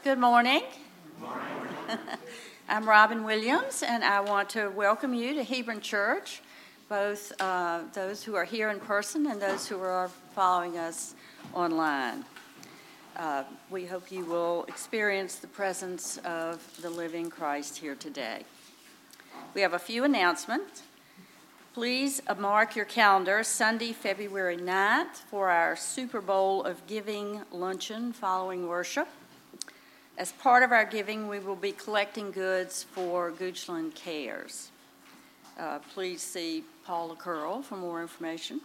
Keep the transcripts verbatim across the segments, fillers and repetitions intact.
Good morning. Good morning. I'm Robin Williams, and I want to welcome you to Hebron Church, both uh, those who are here in person and those who are following us online. Uh, we hope you will experience the presence of the living Christ here today. We have a few announcements. Please mark your calendar Sunday, February ninth for our Super Bowl of Giving luncheon following worship. As part of our giving, we will be collecting goods for Goochland Cares. Uh, please see Paula Curl for more information.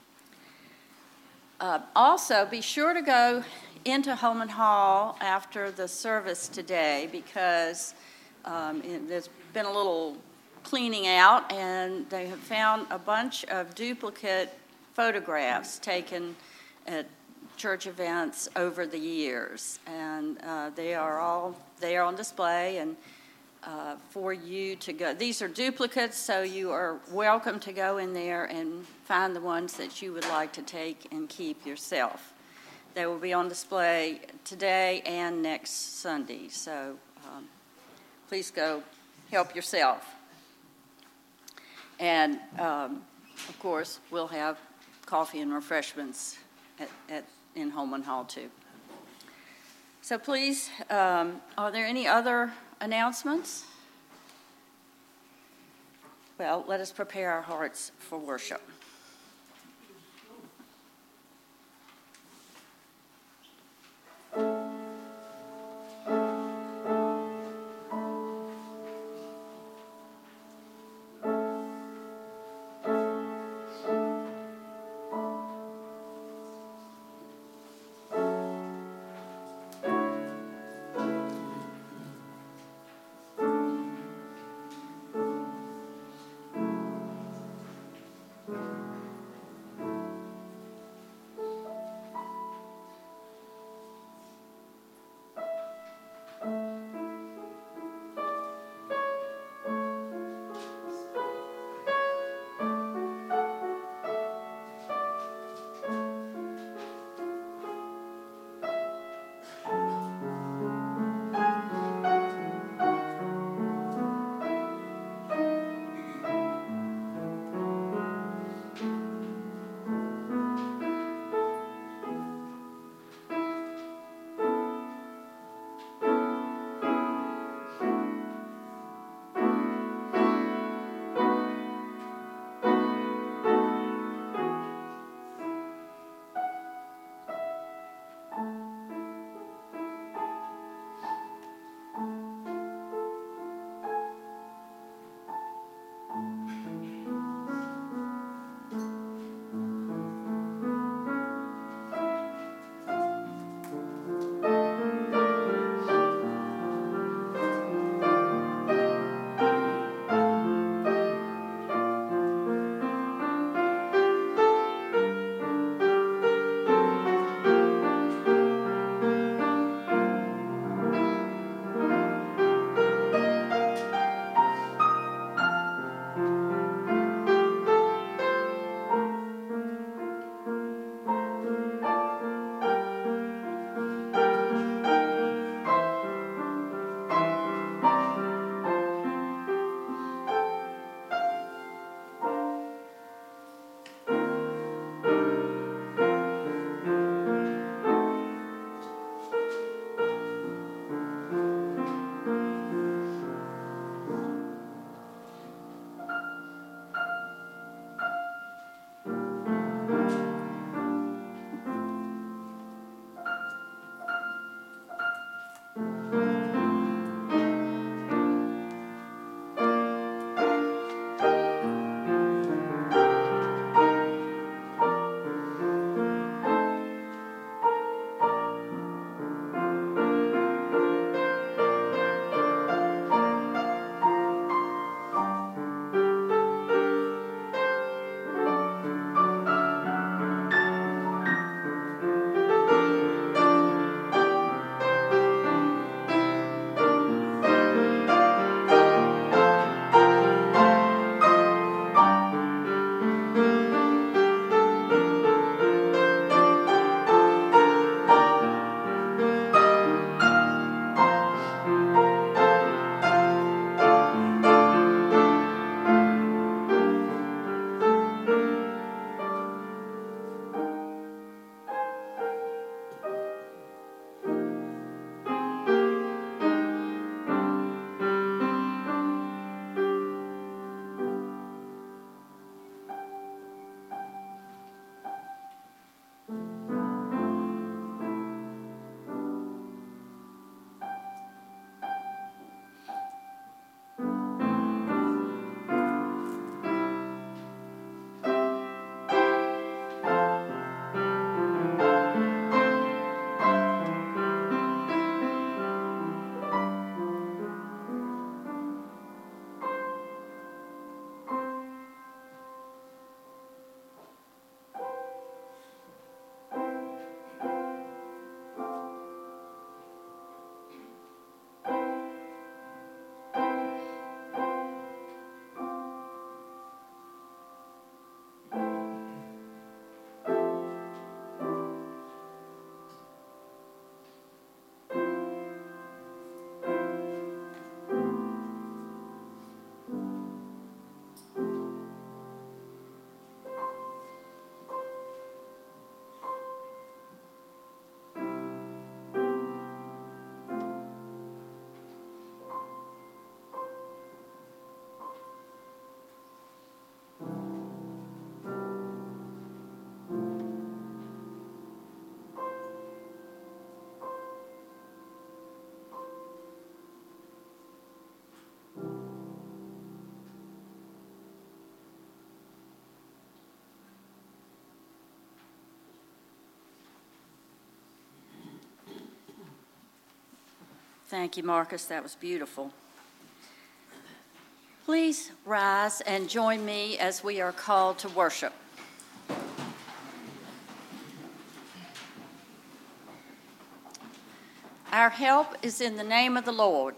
Uh, also, be sure to go into Holman Hall after the service today because um, it, there's been a little cleaning out, and they have found a bunch of duplicate photographs taken at church events over the years, and uh, they are all there on display and uh, for you to go. These are duplicates, so you are welcome to go in there and find the ones that you would like to take and keep yourself. They will be on display today and next Sunday, so um, please go help yourself. And um, of course, we'll have coffee and refreshments at, at in Holman Hall too. So please, um, are there any other announcements? Well, let us prepare our hearts for worship. Thank you, Marcus. That was beautiful. Please rise and join me as we are called to worship. Our help is in the name of the Lord.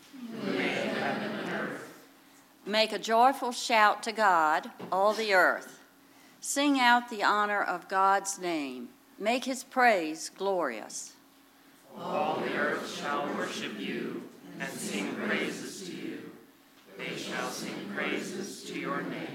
Make a joyful shout to God, all the earth. Sing out the honor of God's name. Make his praise glorious. All the earth shall worship you and sing praises to you. They shall sing praises to your name.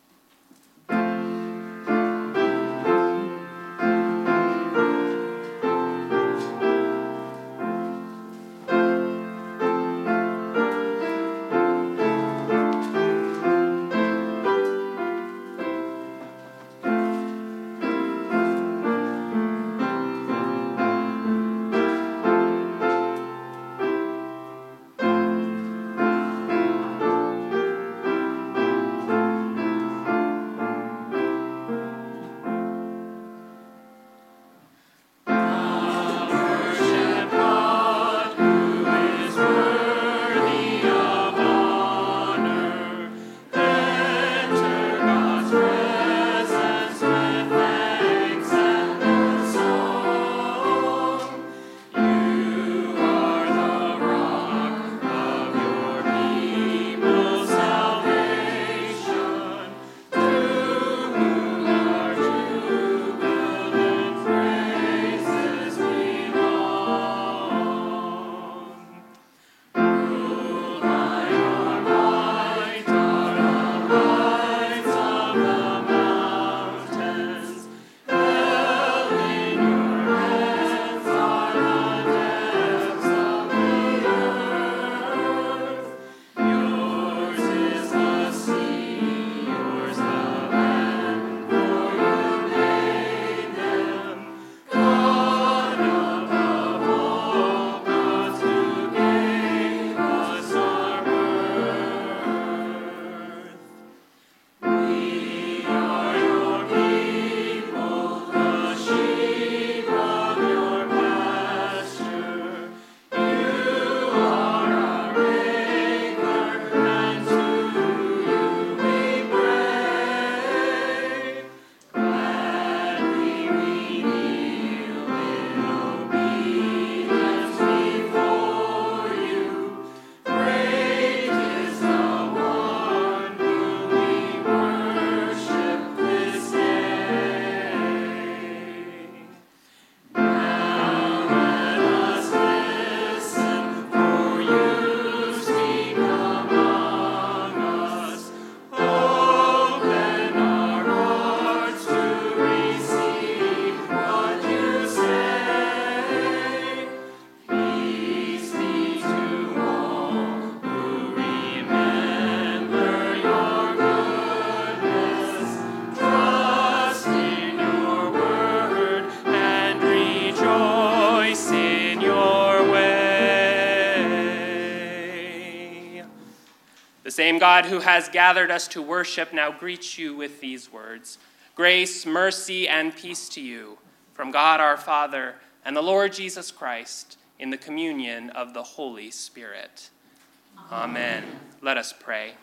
The same God who has gathered us to worship now greets you with these words. Grace, mercy, and peace to you from God our Father and the Lord Jesus Christ in the communion of the Holy Spirit. Amen. Amen. Let us pray.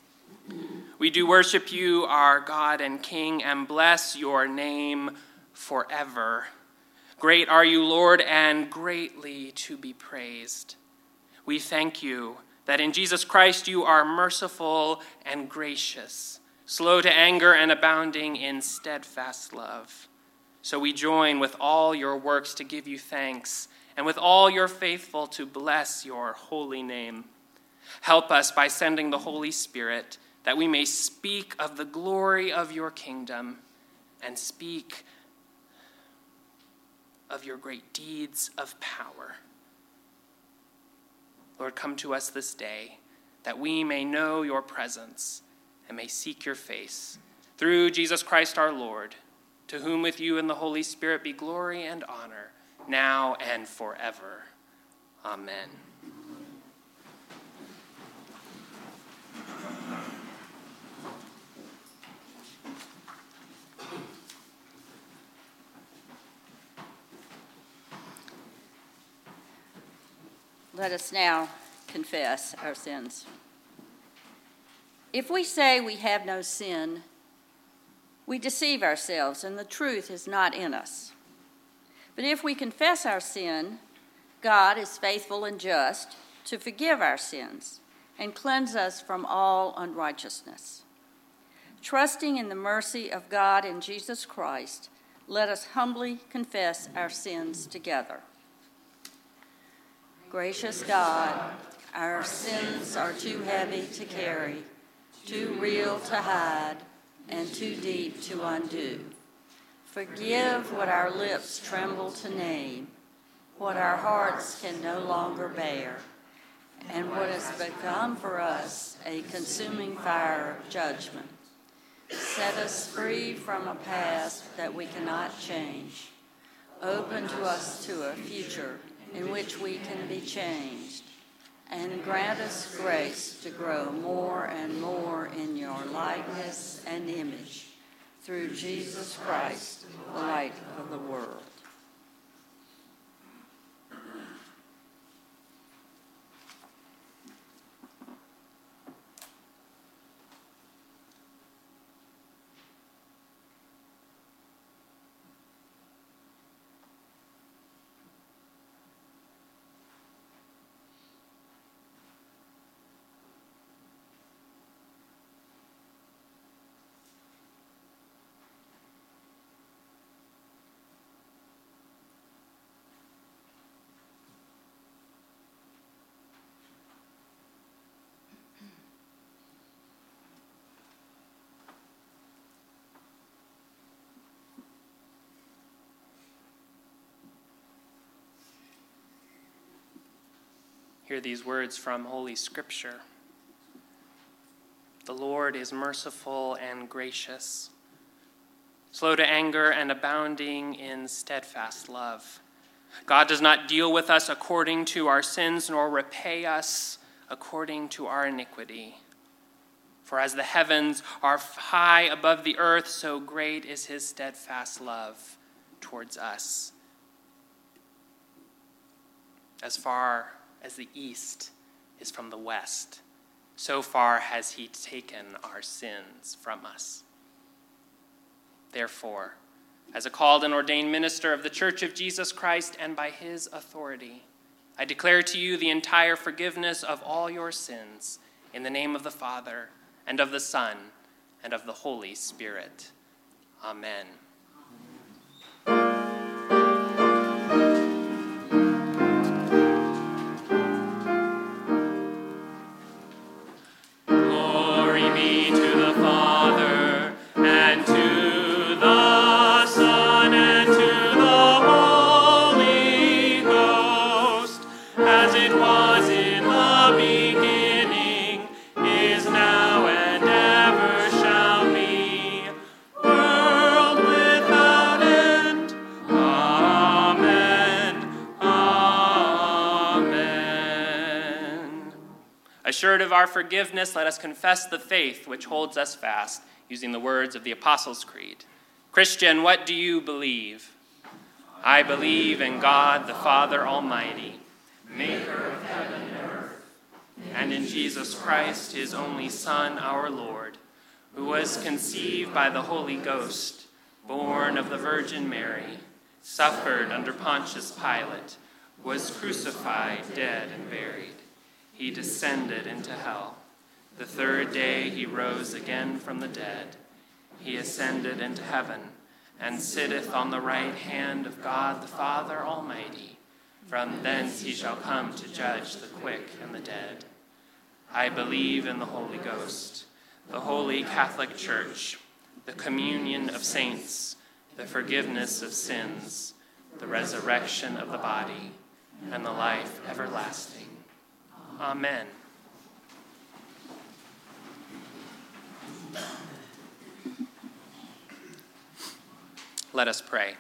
We do worship you, our God and King, and bless your name forever. Great are you, Lord, and greatly to be praised. We thank you that in Jesus Christ you are merciful and gracious, slow to anger and abounding in steadfast love. So we join with all your works to give you thanks, and with all your faithful to bless your holy name. Help us by sending the Holy Spirit, that we may speak of the glory of your kingdom and speak of your great deeds of power. Lord, come to us this day, that we may know your presence and may seek your face. Through Jesus Christ our Lord, to whom with you and the Holy Spirit be glory and honor, now and forever. Amen. Let us now confess our sins. If we say we have no sin, we deceive ourselves, and the truth is not in us. But if we confess our sin, God is faithful and just to forgive our sins and cleanse us from all unrighteousness. Trusting in the mercy of God in Jesus Christ, let us humbly confess our sins together. Gracious God, our sins are too heavy to carry, too real to hide, and too deep to undo. Forgive what our lips tremble to name, what our hearts can no longer bear, and what has become for us a consuming fire of judgment. Set us free from a past that we cannot change. Open to us to a future in which we can be changed, and grant us grace to grow more and more in your likeness and image, through Jesus Christ, the light of the world. Hear these words from Holy Scripture. The Lord is merciful and gracious, slow to anger and abounding in steadfast love. God does not deal with us according to our sins, nor repay us according to our iniquity. For as the heavens are high above the earth, so great is his steadfast love towards us. As far as the east is from the west, so far has he taken our sins from us. Therefore, as a called and ordained minister of the Church of Jesus Christ, and by his authority, I declare to you the entire forgiveness of all your sins, in the name of the Father, and of the Son, and of the Holy Spirit. Amen. Assured of our forgiveness, let us confess the faith which holds us fast, using the words of the Apostles' Creed. Christian, what do you believe? I believe in God, the Father Almighty, maker of heaven and earth, and in Jesus Christ, his only Son, our Lord, who was conceived by the Holy Ghost, born of the Virgin Mary, suffered under Pontius Pilate, was crucified, dead, and buried. He descended into hell. The third day he rose again from the dead. He ascended into heaven, and sitteth on the right hand of God the Father Almighty. From thence he shall come to judge the quick and the dead. I believe in the Holy Ghost, the holy Catholic Church, the communion of saints, the forgiveness of sins, the resurrection of the body, and the life everlasting. Amen. Let us pray.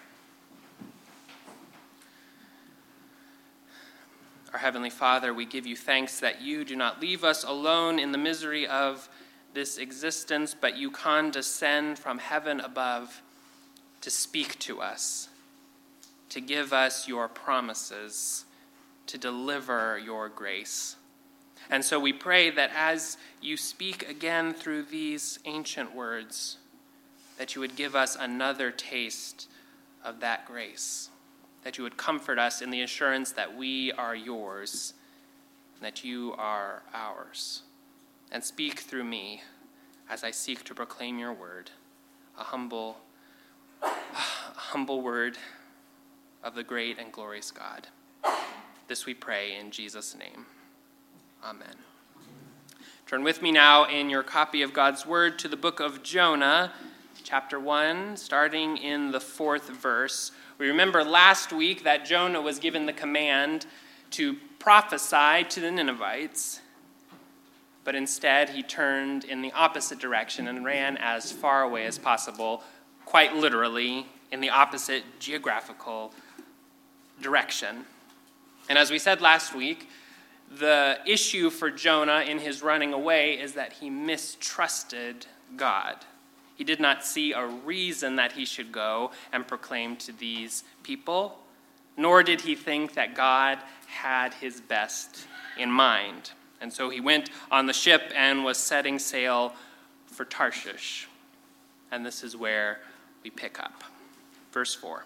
Our Heavenly Father, we give you thanks that you do not leave us alone in the misery of this existence, but you condescend from heaven above to speak to us, to give us your promises, to deliver your grace. And so we pray that as you speak again through these ancient words, that you would give us another taste of that grace, that you would comfort us in the assurance that we are yours, and that you are ours. And speak through me as I seek to proclaim your word, a humble, a humble word of the great and glorious God. This we pray in Jesus' name. Amen. Turn with me now in your copy of God's word to the book of Jonah, chapter one, starting in the fourth verse. We remember last week that Jonah was given the command to prophesy to the Ninevites, but instead he turned in the opposite direction and ran as far away as possible, quite literally, in the opposite geographical direction. And as we said last week, the issue for Jonah in his running away is that he mistrusted God. He did not see a reason that he should go and proclaim to these people, nor did he think that God had his best in mind. And so he went on the ship and was setting sail for Tarshish. And this is where we pick up. Verse four.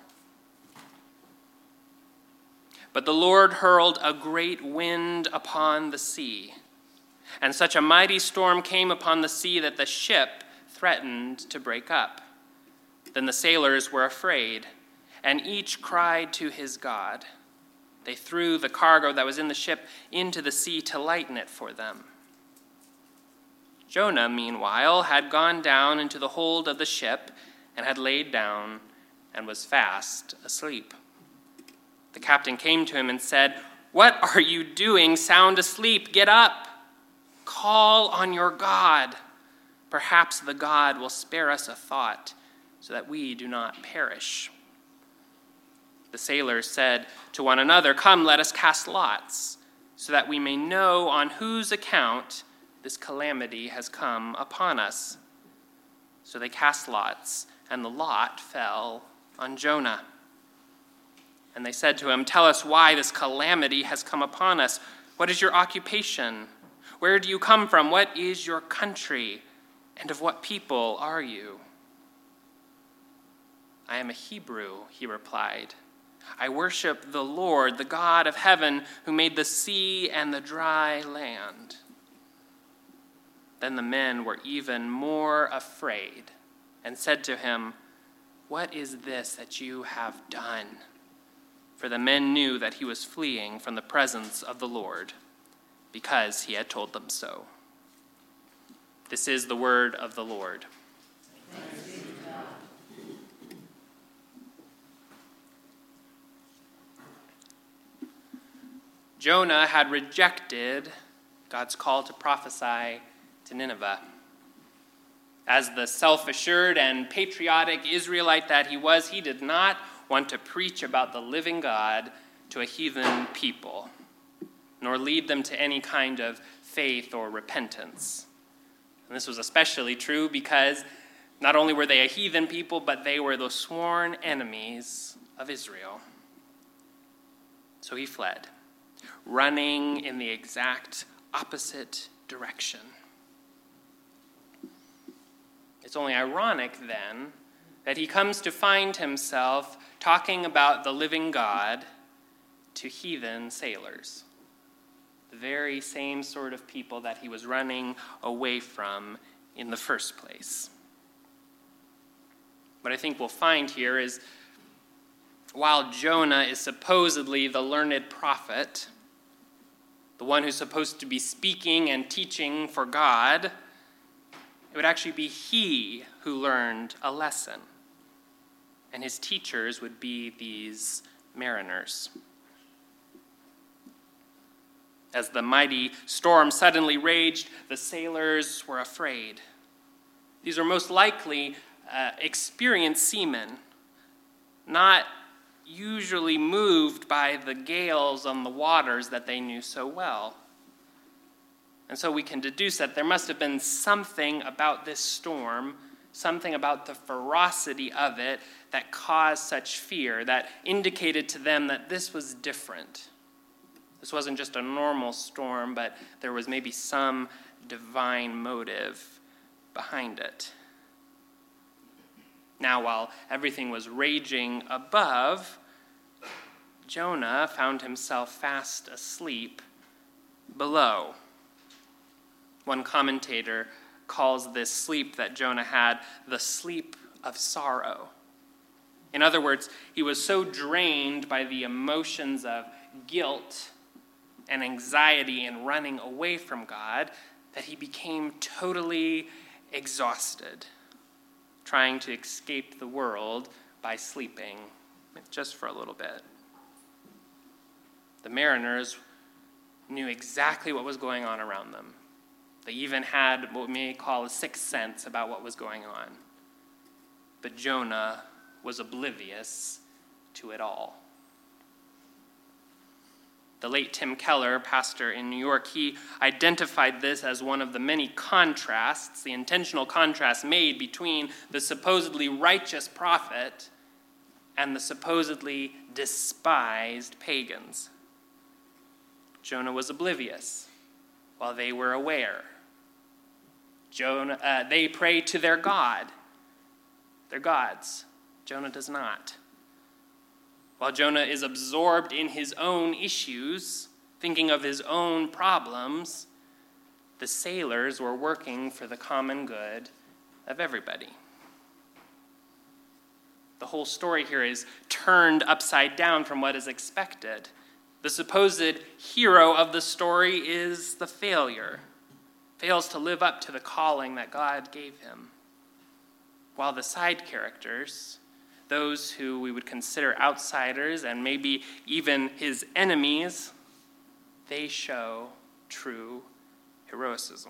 But the Lord hurled a great wind upon the sea, and such a mighty storm came upon the sea that the ship threatened to break up. Then the sailors were afraid, and each cried to his God. They threw the cargo that was in the ship into the sea to lighten it for them. Jonah, meanwhile, had gone down into the hold of the ship and had laid down and was fast asleep. The captain came to him and said, "What are you doing sound asleep? Get up. Call on your God. Perhaps the God will spare us a thought so that we do not perish." The sailors said to one another, "Come, let us cast lots so that we may know on whose account this calamity has come upon us." So they cast lots, and the lot fell on Jonah. And they said to him, "Tell us why this calamity has come upon us. What is your occupation? Where do you come from? What is your country? And of what people are you?" "I am a Hebrew," he replied. "I worship the Lord, the God of heaven, who made the sea and the dry land." Then the men were even more afraid and said to him, "What is this that you have done?" For the men knew that he was fleeing from the presence of the Lord, because he had told them so. This is the word of the Lord. Thanks be to God. Jonah had rejected God's call to prophesy to Nineveh. As the self-assured and patriotic Israelite that he was, he did not want to preach about the living God to a heathen people, nor lead them to any kind of faith or repentance. And this was especially true because not only were they a heathen people, but they were the sworn enemies of Israel. So he fled, running in the exact opposite direction. It's only ironic, then, that he comes to find himself talking about the living God to heathen sailors, the very same sort of people that he was running away from in the first place. What I think we'll find here is, while Jonah is supposedly the learned prophet, the one who's supposed to be speaking and teaching for God, it would actually be he who learned a lesson. And his teachers would be these mariners. As the mighty storm suddenly raged, the sailors were afraid. These are most likely uh, experienced seamen, not usually moved by the gales on the waters that they knew so well. And so we can deduce that there must have been something about this storm, something about the ferocity of it that caused such fear, that indicated to them that this was different. This wasn't just a normal storm, but there was maybe some divine motive behind it. Now, while everything was raging above, Jonah found himself fast asleep below. One commentator calls this sleep that Jonah had the sleep of sorrow. In other words, he was so drained by the emotions of guilt and anxiety and running away from God that he became totally exhausted, trying to escape the world by sleeping just for a little bit. The mariners knew exactly what was going on around them. They even had what we may call a sixth sense about what was going on. But Jonah was oblivious to it all. The late Tim Keller, pastor in New York, he identified this as one of the many contrasts, the intentional contrast made between the supposedly righteous prophet and the supposedly despised pagans. Jonah was oblivious, while they were aware. Jonah, uh, they pray to their God, their gods. Jonah does not. While Jonah is absorbed in his own issues, thinking of his own problems, the sailors were working for the common good of everybody. The whole story here is turned upside down from what is expected. The supposed hero of the story is the failure, fails to live up to the calling that God gave him, while the side characters, those who we would consider outsiders and maybe even his enemies, they show true heroism.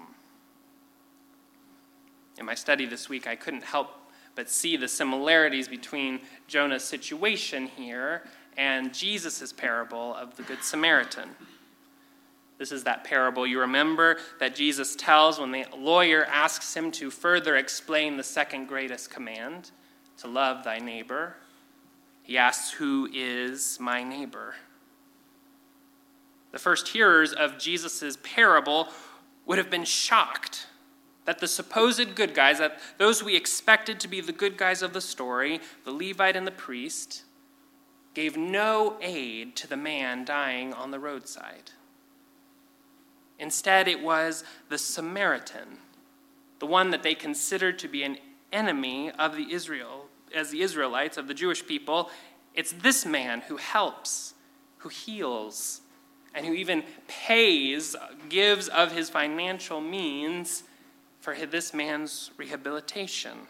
In my study this week, I couldn't help but see the similarities between Jonah's situation here and Jesus' parable of the Good Samaritan. This is that parable you remember that Jesus tells when the lawyer asks him to further explain the second greatest command, to love thy neighbor. He asks, "Who is my neighbor?" The first hearers of Jesus' parable would have been shocked that the supposed good guys, that those we expected to be the good guys of the story, the Levite and the priest, gave no aid to the man dying on the roadside. Instead, it was the Samaritan, the one that they considered to be an enemy of the Israel, as the Israelites, of the Jewish people. It's this man who helps, who heals, and who even pays, gives of his financial means for this man's rehabilitation.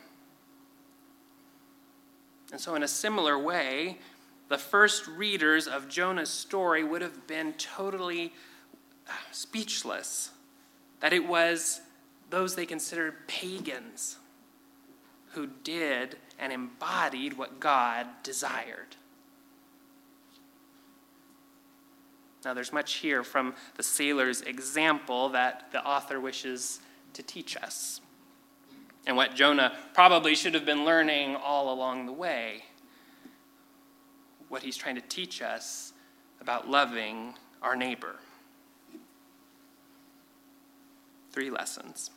And so in a similar way, the first readers of Jonah's story would have been totally speechless that it was those they considered pagans who did and embodied what God desired. Now, there's much here from the sailor's example that the author wishes to teach us, and what Jonah probably should have been learning all along the way, what he's trying to teach us about loving our neighbor. Three lessons.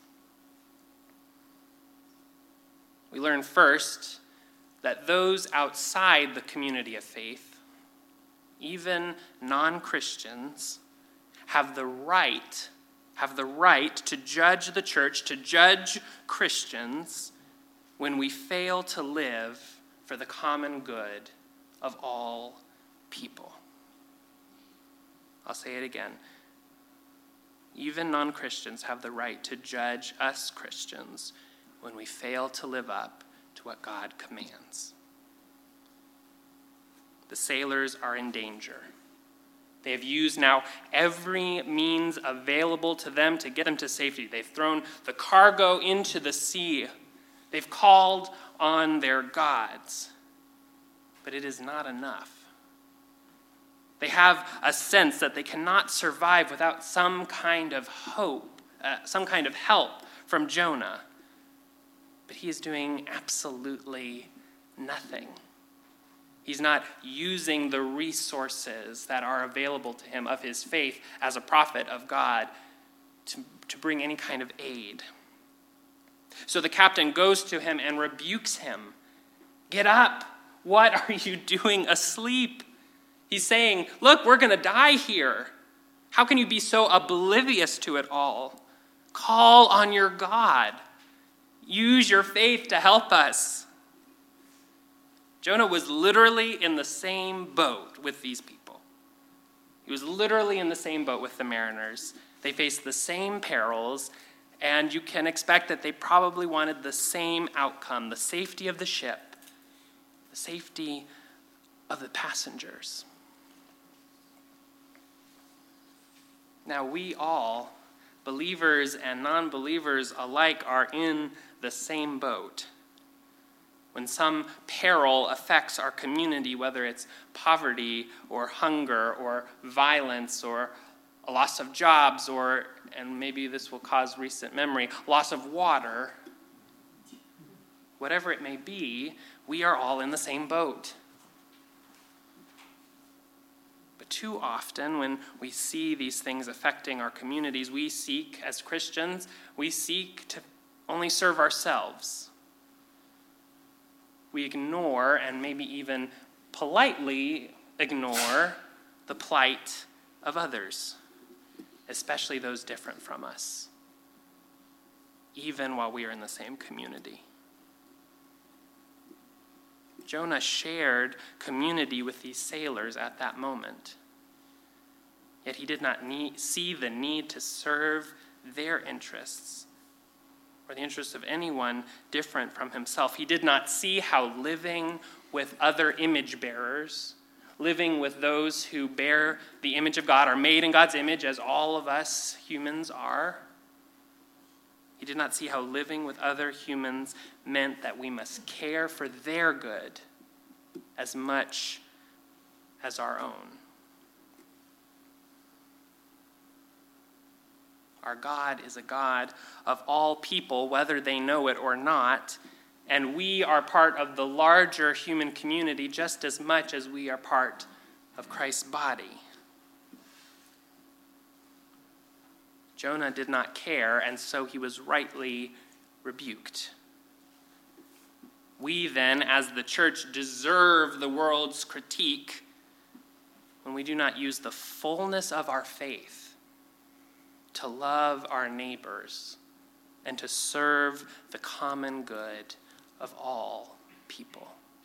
We learn first that those outside the community of faith, even non-Christians, have the right, have the right to judge the church, to judge Christians when we fail to live for the common good of all people. I'll say it again. Even non-Christians have the right to judge us Christians when we fail to live up to what God commands. The sailors are in danger. They have used now every means available to them to get them to safety. They've thrown the cargo into the sea. They've called on their gods. But it is not enough. They have a sense that they cannot survive without some kind of hope, uh, some kind of help from Jonah. But he is doing absolutely nothing. He's not using the resources that are available to him of his faith as a prophet of God to, to bring any kind of aid. So the captain goes to him and rebukes him. Get up. What are you doing asleep? He's saying, look, we're going to die here. How can you be so oblivious to it all? Call on your God. Use your faith to help us. Jonah was literally in the same boat with these people. He was literally in the same boat with the mariners. They faced the same perils, and you can expect that they probably wanted the same outcome, the safety of the ship, the safety of the passengers. Now, we all, believers and non-believers alike, are in the same boat. When some peril affects our community, whether it's poverty or hunger or violence or a loss of jobs or, and maybe this will cause recent memory, loss of water, whatever it may be, we are all in the same boat. But too often when we see these things affecting our communities, we seek, as Christians, we seek to only serve ourselves. We ignore and maybe even politely ignore the plight of others, especially those different from us, even while we are in the same community. Jonah shared community with these sailors at that moment, yet he did not need, see the need to serve their interests or the interests of anyone different from himself. He did not see how living with other image bearers, living with those who bear the image of God, are made in God's image, as all of us humans are. He did not see how living with other humans meant that we must care for their good as much as our own. Our God is a God of all people, whether they know it or not, and we are part of the larger human community just as much as we are part of Christ's body. Jonah did not care, and so he was rightly rebuked. We then, as the church, deserve the world's critique when we do not use the fullness of our faith to love our neighbors and to serve the common good of all people.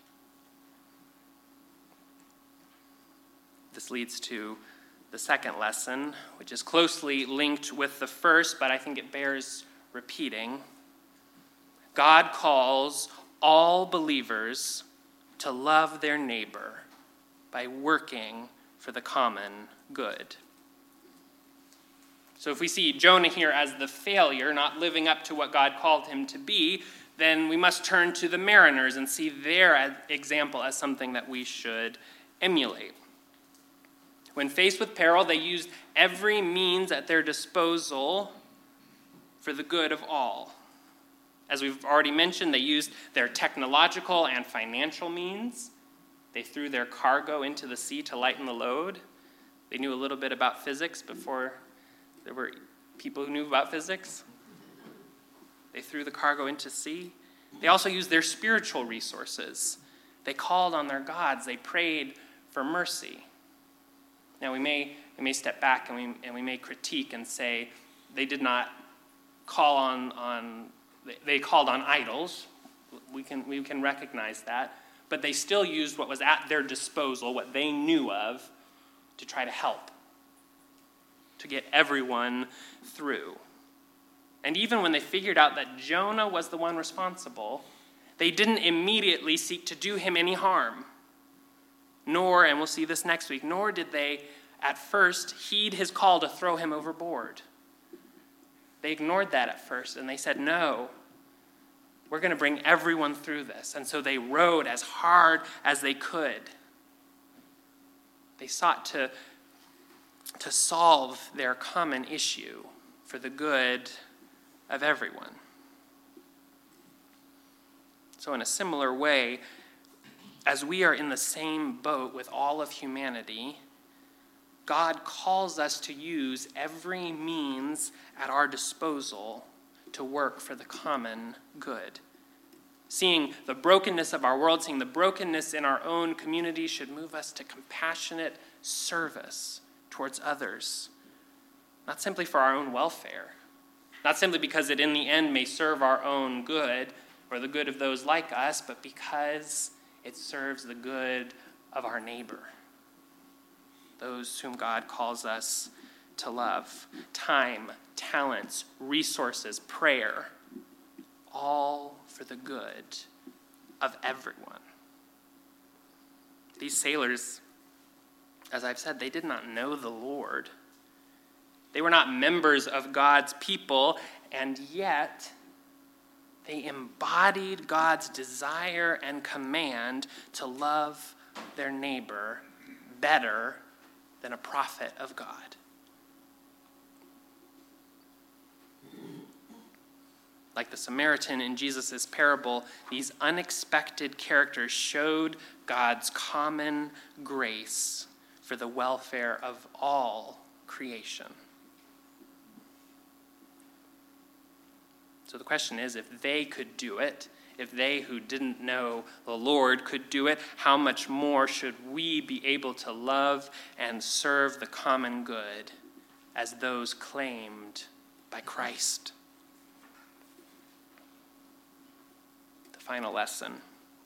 This leads to the second lesson, which is closely linked with the first, but I think it bears repeating. God calls all believers to love their neighbor by working for the common good. So if we see Jonah here as the failure, not living up to what God called him to be, then we must turn to the mariners and see their example as something that we should emulate. When faced with peril, they used every means at their disposal for the good of all. As we've already mentioned, they used their technological and financial means. They threw their cargo into the sea to lighten the load. They knew a little bit about physics before there were people who knew about physics. They threw the cargo into sea. They also used their spiritual resources. They called on their gods. They prayed for mercy. Now we may we may step back and we and we may critique and say they did not call on on they called on idols. We can we can recognize that, but they still used what was at their disposal, what they knew of, to try to help, to get everyone through. And even when they figured out that Jonah was the one responsible, they didn't immediately seek to do him any harm. Nor, and we'll see this next week, nor did they at first heed his call to throw him overboard. They ignored that at first, and they said, no, we're going to bring everyone through this. And so they rowed as hard as they could. They sought to, to solve their common issue for the good of everyone. So in a similar way, as we are in the same boat with all of humanity, God calls us to use every means at our disposal to work for the common good. Seeing the brokenness of our world, seeing the brokenness in our own community should move us to compassionate service towards others, not simply for our own welfare, not simply because it in the end may serve our own good or the good of those like us, but because it serves the good of our neighbor, those whom God calls us to love. Time, talents, resources, prayer, all for the good of everyone. These sailors, as I've said, they did not know the Lord. They were not members of God's people, and yet they embodied God's desire and command to love their neighbor better than a prophet of God. Like the Samaritan in Jesus' parable, these unexpected characters showed God's common grace for the welfare of all creation. So the question is, if they could do it, if they who didn't know the Lord could do it, how much more should we be able to love and serve the common good as those claimed by Christ? The final lesson.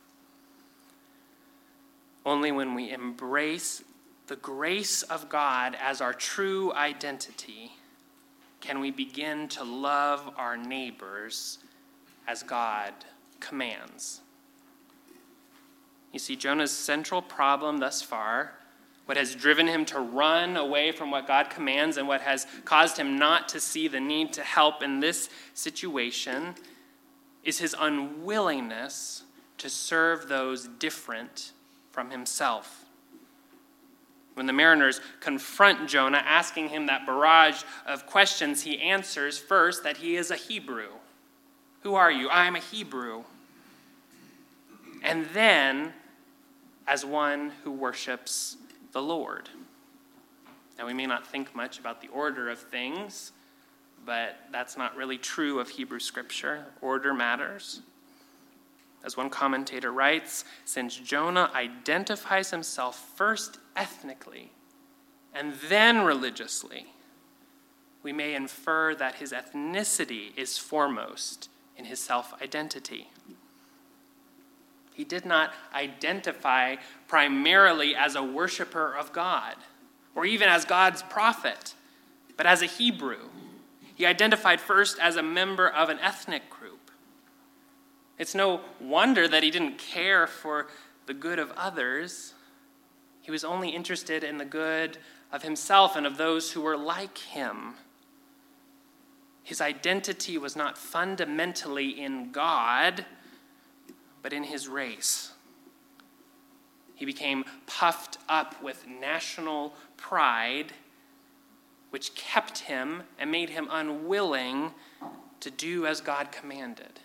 Only when we embrace the grace of God as our true identity can we begin to love our neighbors as God commands. You see, Jonah's central problem thus far, what has driven him to run away from what God commands and what has caused him not to see the need to help in this situation, is his unwillingness to serve those different from himself. When the mariners confront Jonah, asking him that barrage of questions, he answers first that he is a Hebrew. Who are you? I am a Hebrew. And then, as one who worships the Lord. Now, we may not think much about the order of things, but that's not really true of Hebrew scripture. Order matters. As one commentator writes, since Jonah identifies himself first ethnically and then religiously, we may infer that his ethnicity is foremost in his self-identity. He did not identify primarily as a worshiper of God, or even as God's prophet, but as a Hebrew. He identified first as a member of an ethnic group. It's no wonder that he didn't care for the good of others. He was only interested in the good of himself and of those who were like him. His identity was not fundamentally in God, but in his race. He became puffed up with national pride, which kept him and made him unwilling to do as God commanded.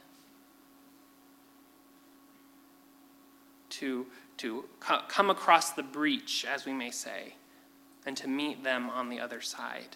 To, to come across the breach, as we may say, and to meet them on the other side.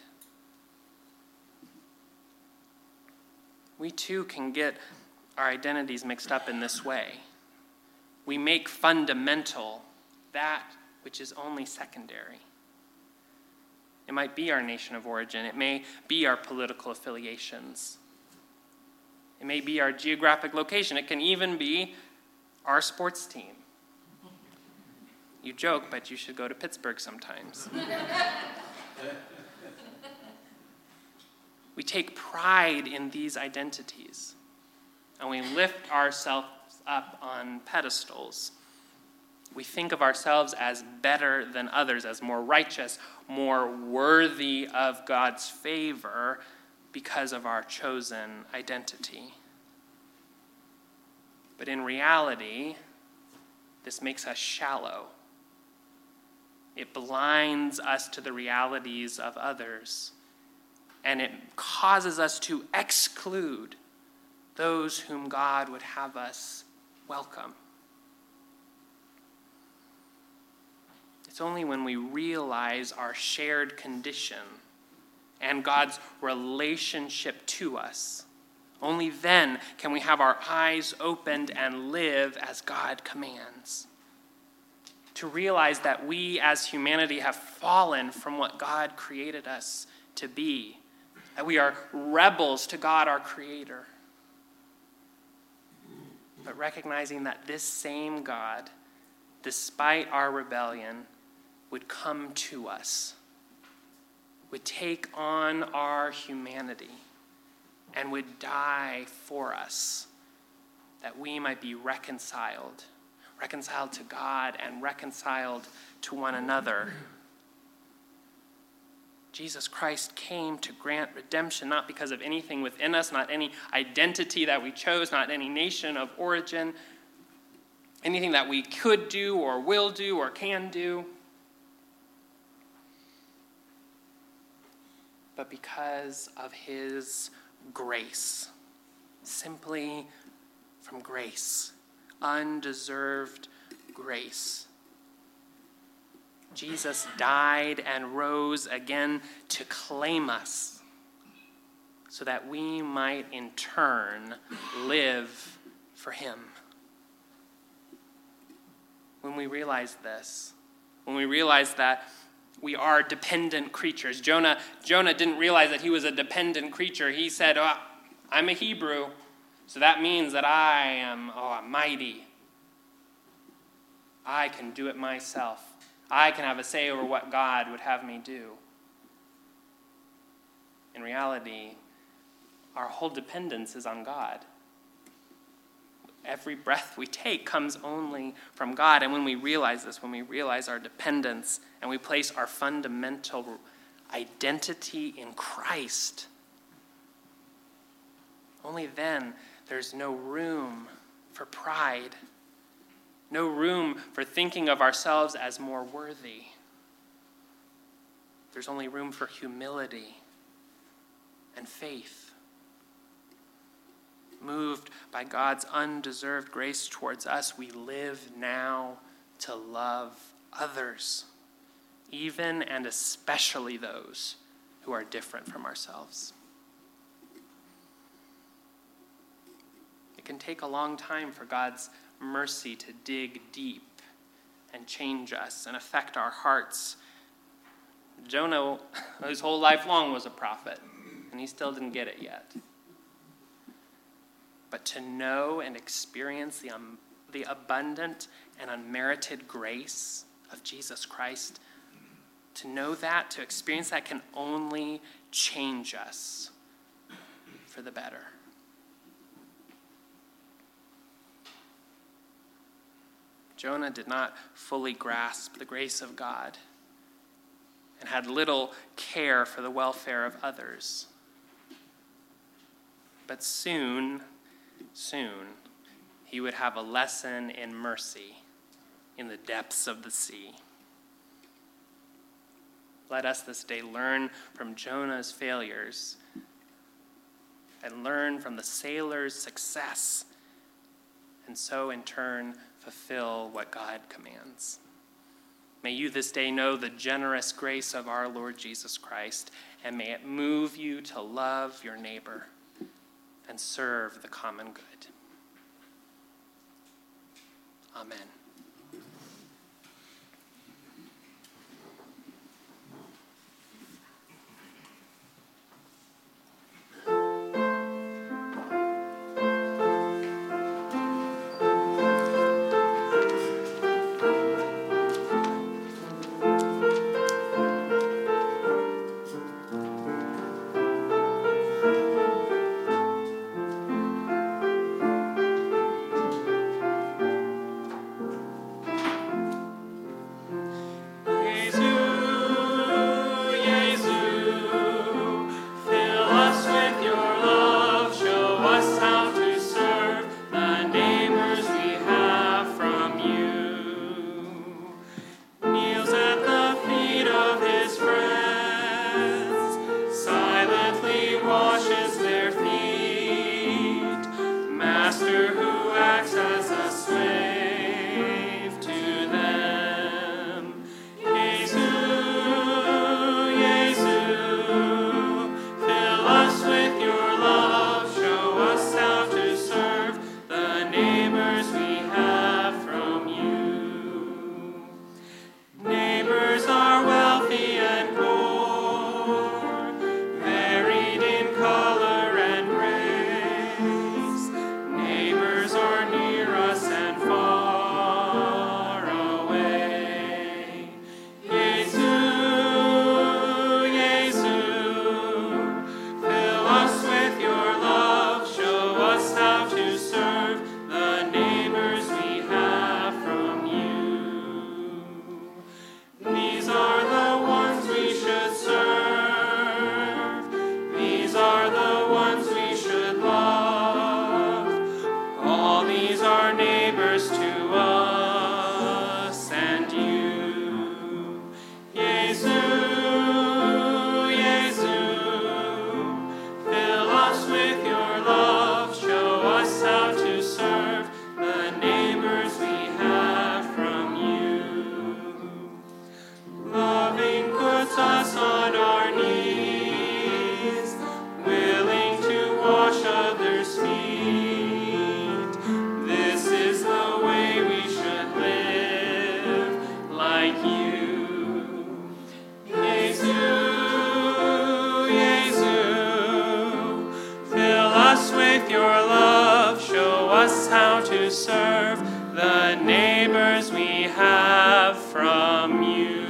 We too can get our identities mixed up in this way. We make fundamental that which is only secondary. It might be our nation of origin. It may be our political affiliations. It may be our geographic location. It can even be our sports team. You joke, but you should go to Pittsburgh sometimes. We take pride in these identities, and we lift ourselves up on pedestals. We think of ourselves as better than others, as more righteous, more worthy of God's favor because of our chosen identity. But in reality, this makes us shallow. It blinds us to the realities of others, and it causes us to exclude those whom God would have us welcome. It's only when we realize our shared condition and God's relationship to us. Only then can we have our eyes opened and live as God commands. To realize that we as humanity have fallen from what God created us to be. That we are rebels to God, our Creator. But recognizing that this same God, despite our rebellion, would come to us, would take on our humanity, and would die for us, that we might be reconciled, reconciled to God and reconciled to one another. Jesus Christ came to grant redemption, not because of anything within us, not any identity that we chose, not any nation of origin, anything that we could do or will do or can do, but because of his grace, simply from grace, undeserved grace. Jesus died and rose again to claim us so that we might in turn live for him. When we realize this, when we realize that we are dependent creatures. Jonah, Jonah didn't realize that he was a dependent creature. He said, oh, I'm a Hebrew, so that means that I am oh, mighty. I can do it myself. I can have a say over what God would have me do. In reality, our whole dependence is on God. Every breath we take comes only from God. And when we realize this, when we realize our dependence and we place our fundamental identity in Christ, only then there's no room for pride, no room for thinking of ourselves as more worthy. There's only room for humility and faith. Moved by God's undeserved grace towards us, we live now to love others, even and especially those who are different from ourselves. It can take a long time for God's mercy to dig deep and change us and affect our hearts. Jonah, his whole life long, was a prophet, and he still didn't get it yet. But to know and experience the, um, the abundant and unmerited grace of Jesus Christ, to know that, to experience that, can only change us for the better. Jonah did not fully grasp the grace of God and had little care for the welfare of others. But soon, soon, he would have a lesson in mercy in the depths of the sea. Let us this day learn from Jonah's failures and learn from the sailor's success, and so in turn fulfill what God commands. May you this day know the generous grace of our Lord Jesus Christ, and may it move you to love your neighbor and serve the common good. Amen. have from you.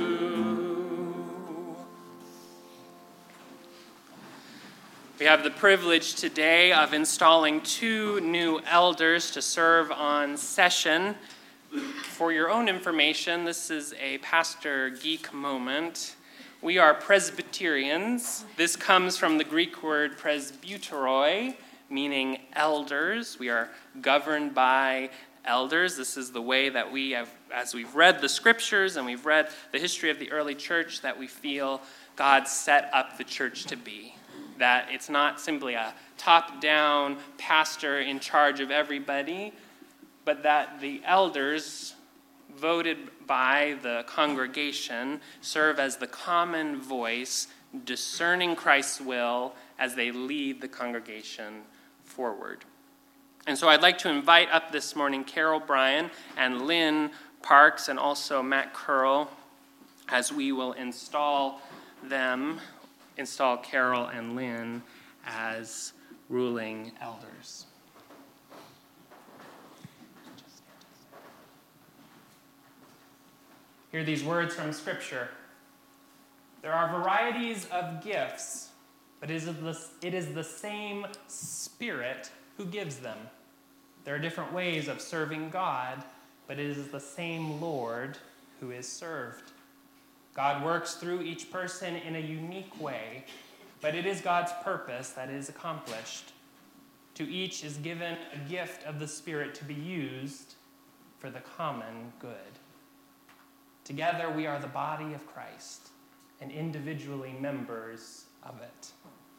We have the privilege today of installing two new elders to serve on session. For your own information, this is a pastor geek moment. We are Presbyterians. This comes from the Greek word presbyteroi, meaning elders. We are governed by elders. This is the way that we have, as we've read the scriptures and we've read the history of the early church, that we feel God set up the church to be. That it's not simply a top-down pastor in charge of everybody, but that the elders voted by the congregation serve as the common voice, discerning Christ's will as they lead the congregation forward. And so I'd like to invite up this morning Carol Bryan and Lynn Parks and also Matt Curl as we will install them, install Carol and Lynn as ruling elders. Hear these words from Scripture. There are varieties of gifts, but it is the, it is the same Spirit who gives them. There are different ways of serving God, but it is the same Lord who is served. God works through each person in a unique way, but it is God's purpose that is accomplished. To each is given a gift of the Spirit to be used for the common good. Together we are the body of Christ and individually members of it.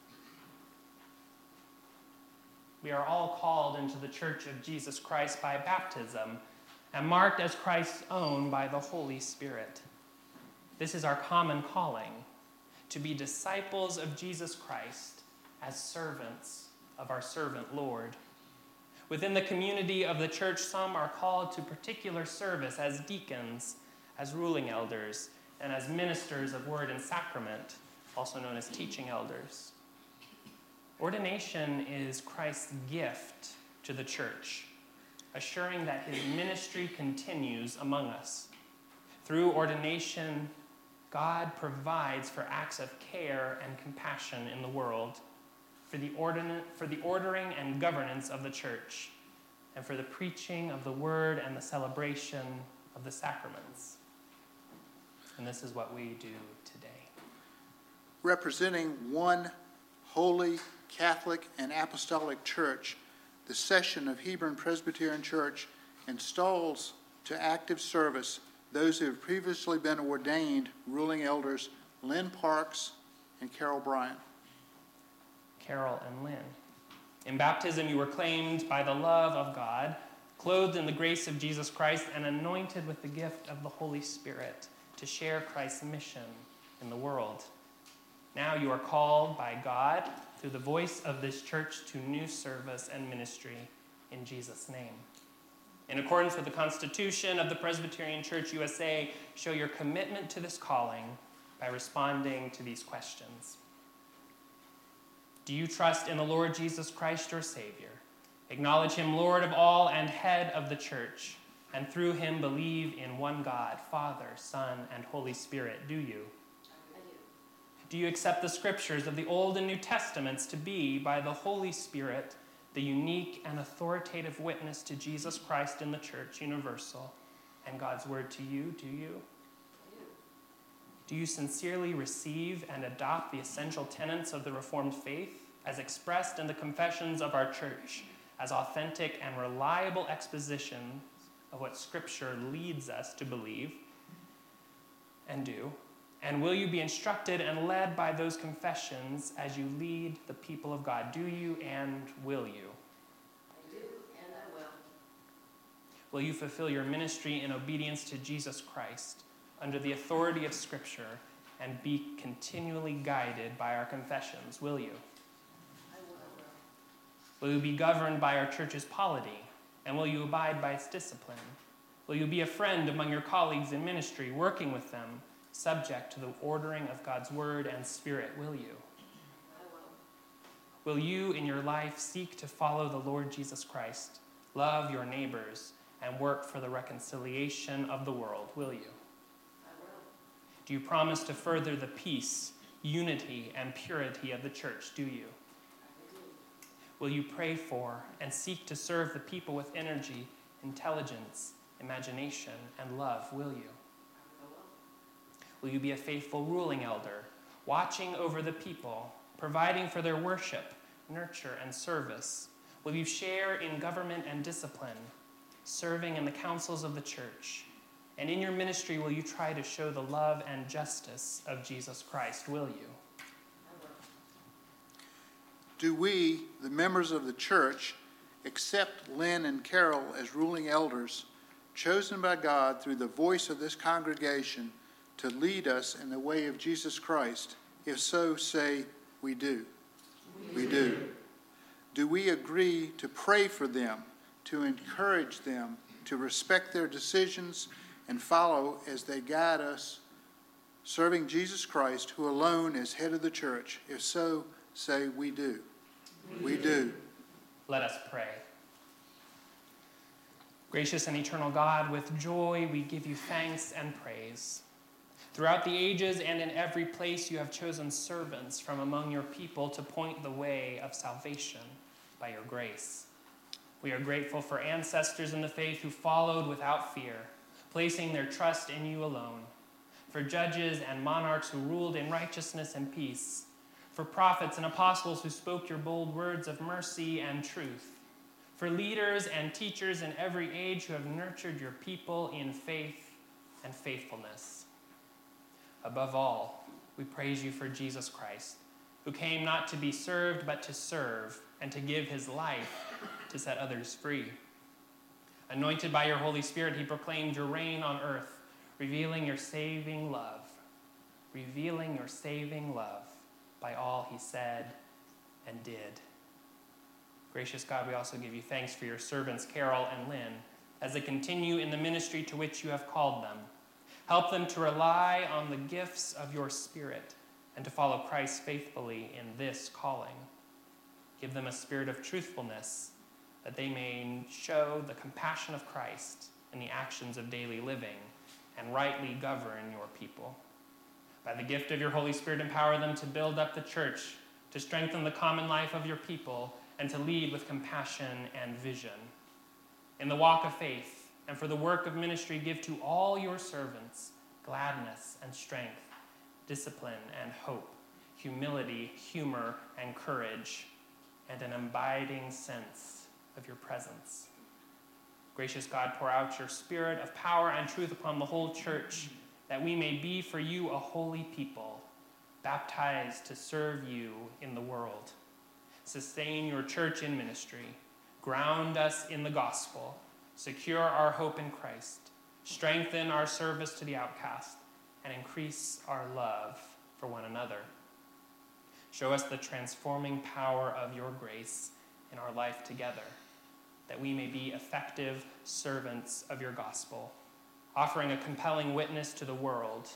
We are all called into the Church of Jesus Christ by baptism and marked as Christ's own by the Holy Spirit. This is our common calling, to be disciples of Jesus Christ as servants of our servant Lord. Within the community of the church, some are called to particular service as deacons, as ruling elders, and as ministers of word and sacrament, also known as teaching elders. Ordination is Christ's gift to the church, assuring that his ministry continues among us. Through ordination, God provides for acts of care and compassion in the world, for the, ordin- for the ordering and governance of the church, and for the preaching of the word and the celebration of the sacraments. And this is what we do today. Representing one holy, Catholic, and Apostolic Church, the session of Hebron Presbyterian Church installs to active service those who have previously been ordained ruling elders, Lynn Parks and Carol Bryan. Carol and Lynn. In baptism, you were claimed by the love of God, clothed in the grace of Jesus Christ, and anointed with the gift of the Holy Spirit to share Christ's mission in the world. Now you are called by God through the voice of this church to new service and ministry in Jesus' name. In accordance with the Constitution of the Presbyterian Church U S A, show your commitment to this calling by responding to these questions. Do you trust in the Lord Jesus Christ, your Savior? Acknowledge him Lord of all and head of the church, and through him believe in one God, Father, Son, and Holy Spirit. Do you? I do. Do you accept the scriptures of the Old and New Testaments to be, by the Holy Spirit, the unique and authoritative witness to Jesus Christ in the church universal, and God's word to you? Do you? I do. Do you sincerely receive and adopt the essential tenets of the Reformed faith as expressed in the confessions of our church as authentic and reliable expositions of what Scripture leads us to believe and do? And will you be instructed and led by those confessions as you lead the people of God? Do you and will you? I do, and I will. Will you fulfill your ministry in obedience to Jesus Christ under the authority of Scripture and be continually guided by our confessions? Will you? I will. Will you be governed by our church's polity? And will you abide by its discipline? Will you be a friend among your colleagues in ministry, working with them, subject to the ordering of God's word and spirit? Will you? I will. Will you in your life seek to follow the Lord Jesus Christ, love your neighbors, and work for the reconciliation of the world, will you? I will. Do you promise to further the peace, unity, and purity of the church, do you? I do. Will you pray for and seek to serve the people with energy, intelligence, imagination, and love, will you? I will. Will you be a faithful ruling elder, watching over the people, providing for their worship, nurture, and service? Will you share in government and discipline, serving in the councils of the church? And in your ministry, will you try to show the love and justice of Jesus Christ, will you? I will. Do we, the members of the church, accept Lynn and Carol as ruling elders, chosen by God through the voice of this congregation to lead us in the way of Jesus Christ? If so, say, we do. We, we do. do. Do we agree to pray for them, to encourage them, to respect their decisions, and follow as they guide us, serving Jesus Christ, who alone is head of the church? If so, say, we do. We, we do. do. Let us pray. Gracious and eternal God, with joy we give you thanks and praise. Throughout the ages and in every place you have chosen servants from among your people to point the way of salvation by your grace. We are grateful for ancestors in the faith who followed without fear, placing their trust in you alone, for judges and monarchs who ruled in righteousness and peace, for prophets and apostles who spoke your bold words of mercy and truth, for leaders and teachers in every age who have nurtured your people in faith and faithfulness. Above all, we praise you for Jesus Christ, who came not to be served but to serve and to give his life to set others free. Anointed by your Holy Spirit, he proclaimed your reign on earth, revealing your saving love, revealing your saving love by all he said and did. Gracious God, we also give you thanks for your servants, Carol and Lynn, as they continue in the ministry to which you have called them. Help them to rely on the gifts of your Spirit and to follow Christ faithfully in this calling. Give them a spirit of truthfulness, that they may show the compassion of Christ in the actions of daily living and rightly govern your people. By the gift of your Holy Spirit, empower them to build up the church, to strengthen the common life of your people, and to lead with compassion and vision. In the walk of faith and for the work of ministry, give to all your servants gladness and strength, discipline and hope, humility, humor, and courage, and an abiding sense of your presence. Gracious God, pour out your spirit of power and truth upon the whole church, that we may be for you a holy people, baptized to serve you in the world. Sustain your church in ministry. Ground us in the gospel. Secure our hope in Christ. Strengthen our service to the outcast, and increase our love for one another. Show us the transforming power of your grace in our life together, that we may be effective servants of your gospel, offering a compelling witness to the world,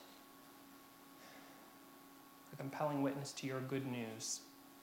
a compelling witness to your good news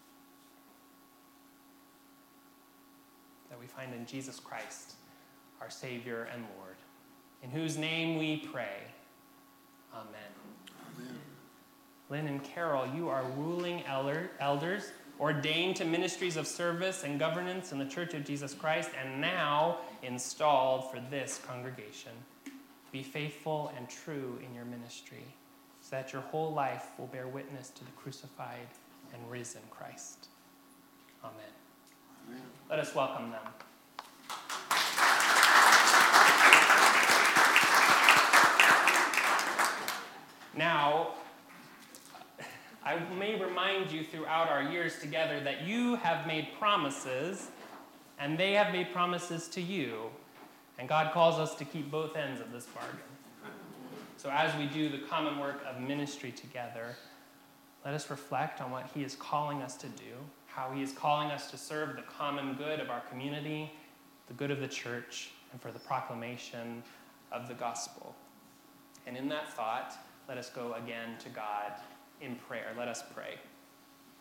that we find in Jesus Christ, our Savior and Lord, in whose name we pray. Amen. Amen. Lynn and Carol, you are ruling elder, elders, ordained to ministries of service and governance in the Church of Jesus Christ, and now installed for this congregation. Be faithful and true in your ministry, so that your whole life will bear witness to the crucified and risen Christ. Amen. Amen. Let us welcome them. Now, I may remind you throughout our years together that you have made promises, and they have made promises to you, and God calls us to keep both ends of this bargain. So as we do the common work of ministry together, let us reflect on what he is calling us to do, how he is calling us to serve the common good of our community, the good of the church, and for the proclamation of the gospel. And in that thought, let us go again to God in prayer. Let us pray.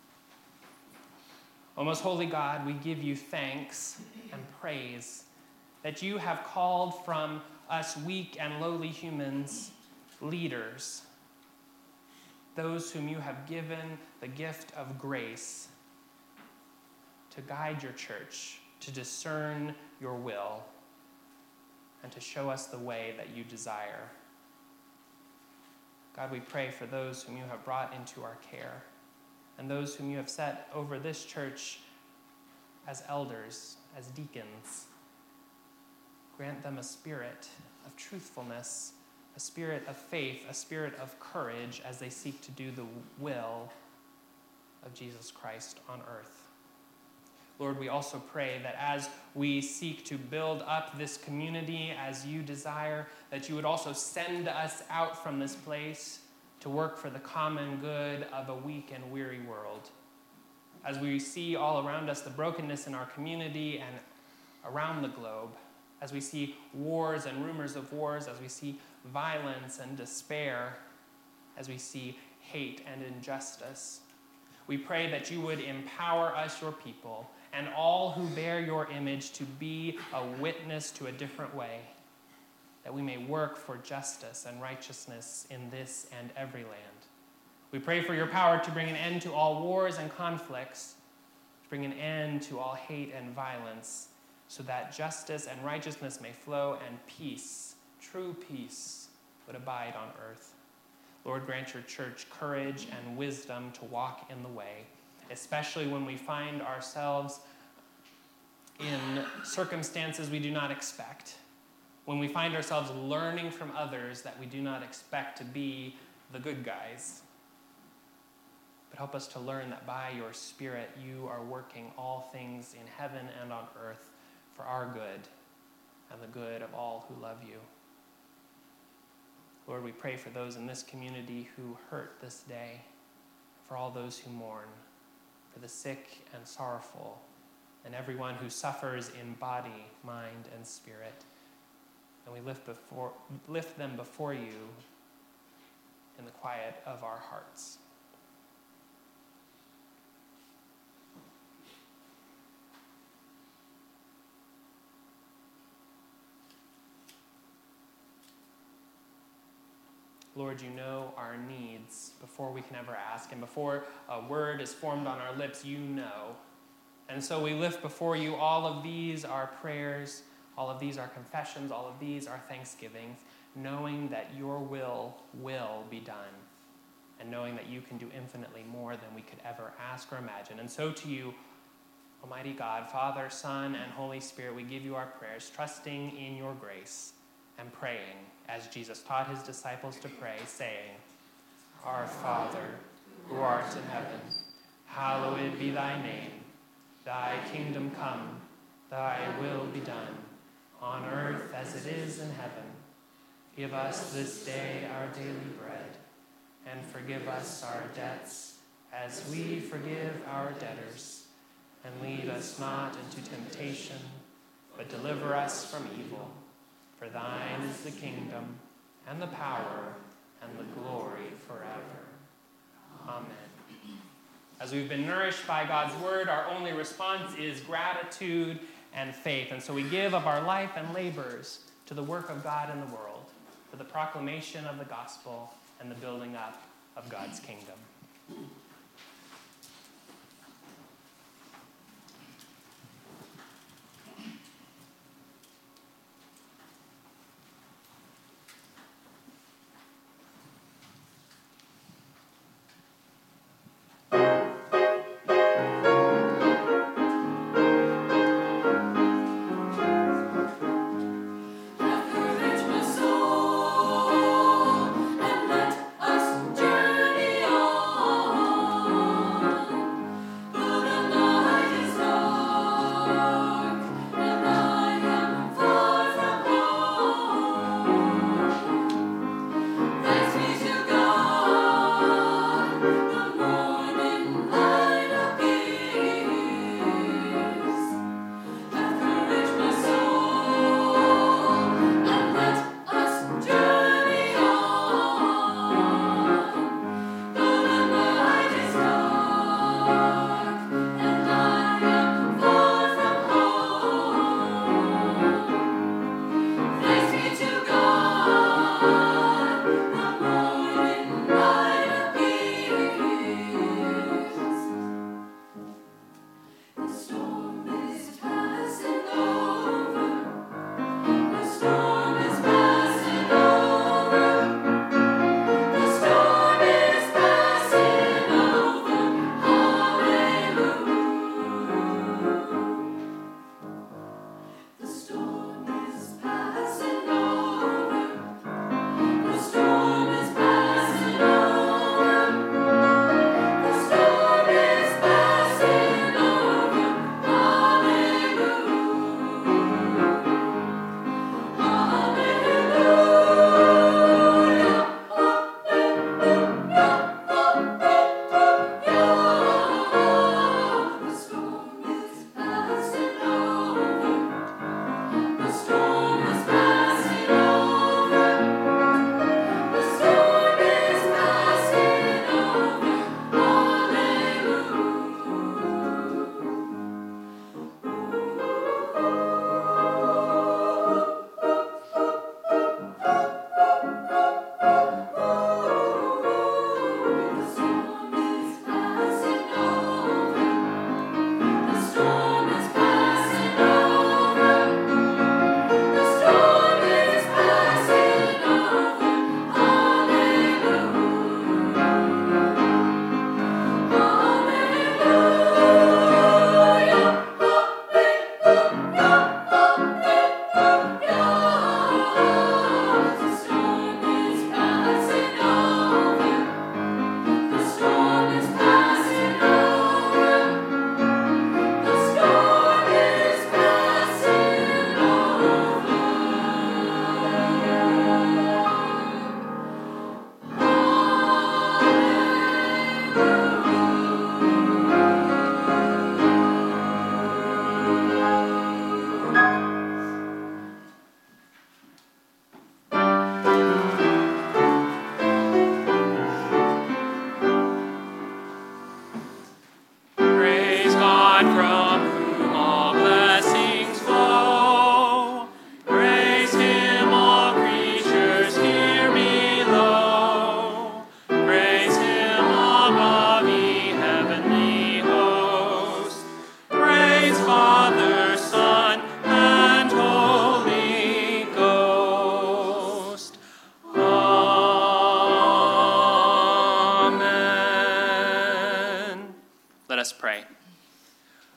O most holy God, we give you thanks and praise that you have called from us weak and lowly humans leaders, those whom you have given the gift of grace to guide your church, to discern your will, and to show us the way that you desire. God, we pray for those whom you have brought into our care and those whom you have set over this church as elders, as deacons. Grant them a spirit of truthfulness, a spirit of faith, a spirit of courage as they seek to do the will of Jesus Christ on earth. Lord, we also pray that as we seek to build up this community as you desire, that you would also send us out from this place to work for the common good of a weak and weary world. As we see all around us the brokenness in our community and around the globe, as we see wars and rumors of wars, as we see violence and despair, as we see hate and injustice, we pray that you would empower us, your people, and all who bear your image to be a witness to a different way, that we may work for justice and righteousness in this and every land. We pray for your power to bring an end to all wars and conflicts, to bring an end to all hate and violence, so that justice and righteousness may flow and peace, true peace, would abide on earth. Lord, grant your church courage and wisdom to walk in the way, especially when we find ourselves in circumstances we do not expect, when we find ourselves learning from others that we do not expect to be the good guys. But help us to learn that by your Spirit you are working all things in heaven and on earth for our good and the good of all who love you. Lord, we pray for those in this community who hurt this day, for all those who mourn, for the sick and sorrowful, and everyone who suffers in body, mind, and spirit. And we lift, before, lift them before you in the quiet of our hearts. Lord, you know our needs before we can ever ask, and before a word is formed on our lips, you know. And so we lift before you all of these our prayers, all of these our confessions, all of these our thanksgivings, knowing that your will will be done, and knowing that you can do infinitely more than we could ever ask or imagine. And so to you, Almighty God, Father, Son, and Holy Spirit, we give you our prayers, trusting in your grace and praying as Jesus taught his disciples to pray, saying, Our Father, who art in heaven, hallowed be thy name. Thy kingdom come, thy will be done, on earth as it is in heaven. Give us this day our daily bread, and forgive us our debts, as we forgive our debtors. And lead us not into temptation, but deliver us from evil. For thine is the kingdom, and the power, and the glory forever. Amen. As we've been nourished by God's word, our only response is gratitude and faith. And so we give of our life and labors to the work of God in the world, for the proclamation of the gospel and the building up of God's kingdom. Have courage, my soul, and let us journey on.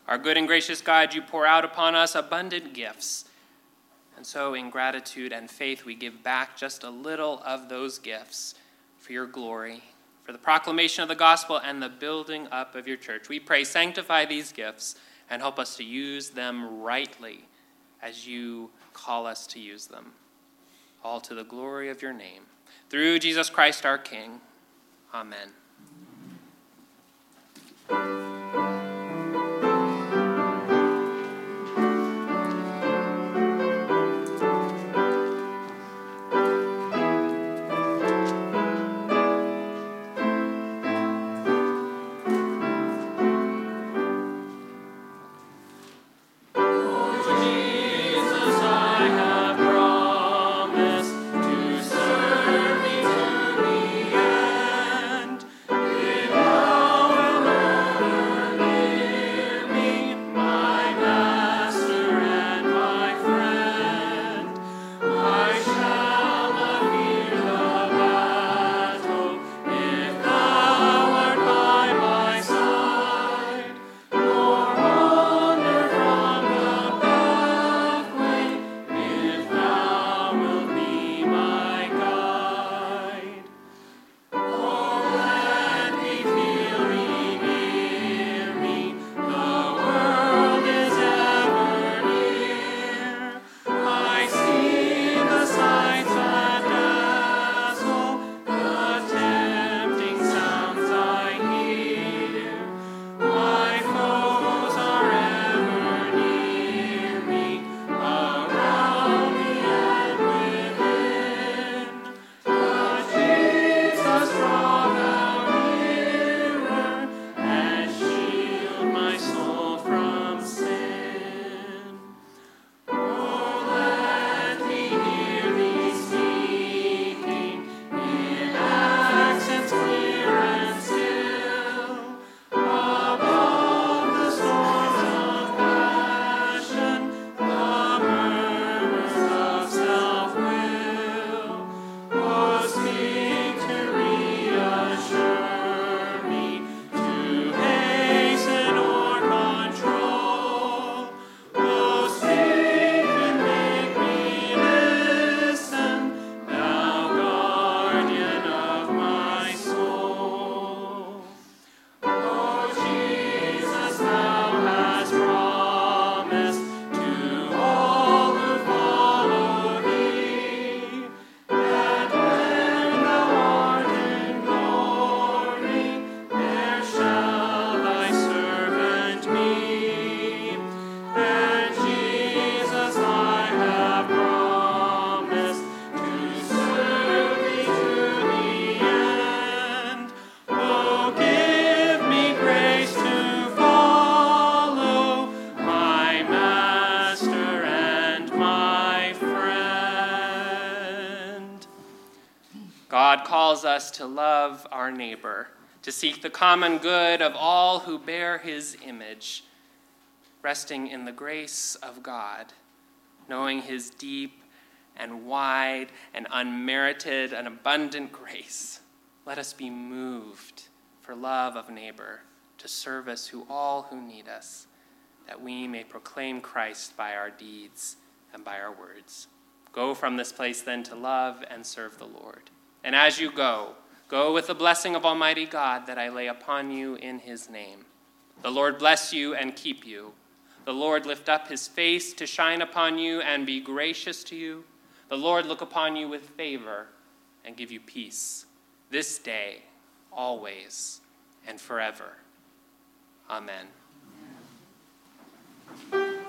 Our good and gracious God, you pour out upon us abundant gifts. And so in gratitude and faith, we give back just a little of those gifts for your glory, for the proclamation of the gospel and the building up of your church. We pray, sanctify these gifts and help us to use them rightly as you call us to use them. All to the glory of your name. Through Jesus Christ our King. Amen. God calls us to love our neighbor, to seek the common good of all who bear his image, resting in the grace of God, knowing his deep and wide and unmerited and abundant grace. Let us be moved for love of neighbor, to service who all who need us, that we may proclaim Christ by our deeds and by our words. Go from this place then to love and serve the Lord. And as you go, go with the blessing of Almighty God that I lay upon you in his name. The Lord bless you and keep you. The Lord lift up his face to shine upon you and be gracious to you. The Lord look upon you with favor and give you peace this day, always, and forever. Amen.